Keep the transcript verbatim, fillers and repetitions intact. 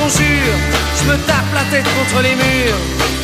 conjure, je me tape la tête contre les murs.